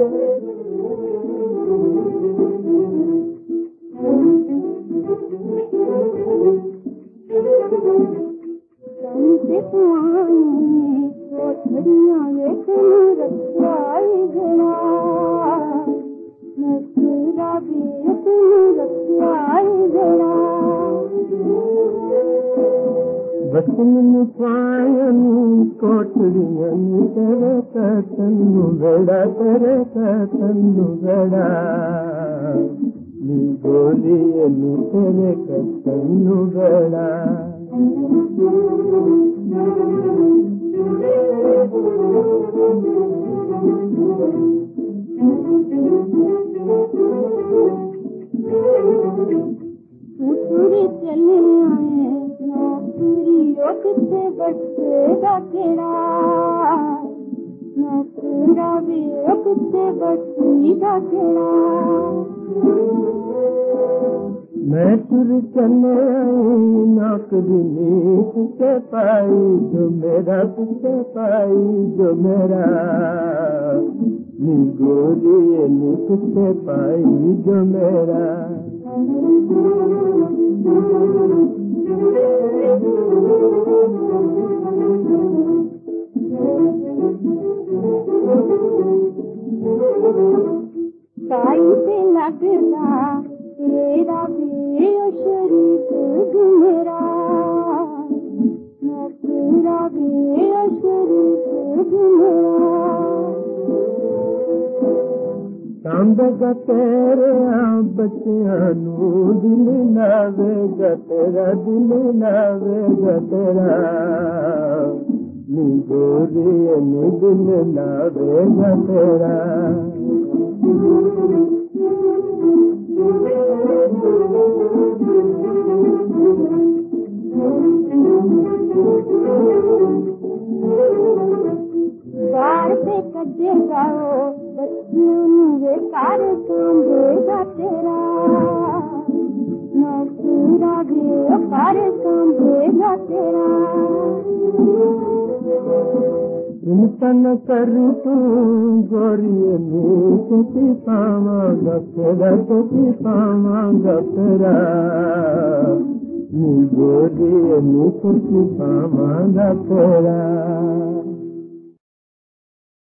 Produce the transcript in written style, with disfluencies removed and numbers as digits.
बचन पायन कोठड़ियन तेरे कतनु गड़ा तेरे कतनु गड़ा नी बोलियन तेरे कतनु गड़ा पूरी चले आए नौकरियों कितने बच्चे केड़ा नौकरा भी कितने बच्ची का केड़ा मैं तुर चले आई नौकरी नीत से पाई जो मेरा किसे पाई जो मेरा नी गोरी नीत से पाई जो मेरा ताई पे लगना तेरा भी शरीक मेरा तेरा भी शरीक मेरा सांबेगा तेरे बच्चियां नू दिल लावेगा तेरा दिल लावेगा तेरा नी गोरी नी दिल लावेगा तेरा बार पे कदेगा वो बच्चे कार कांदेगा तेरा नौकरा भी कार कांदेगा तेरा चिंता न कर तू गोरी में किसी पावांगा तेरा किसी पावांगा तेरा नी गोरी में किसी पावांगा तेरा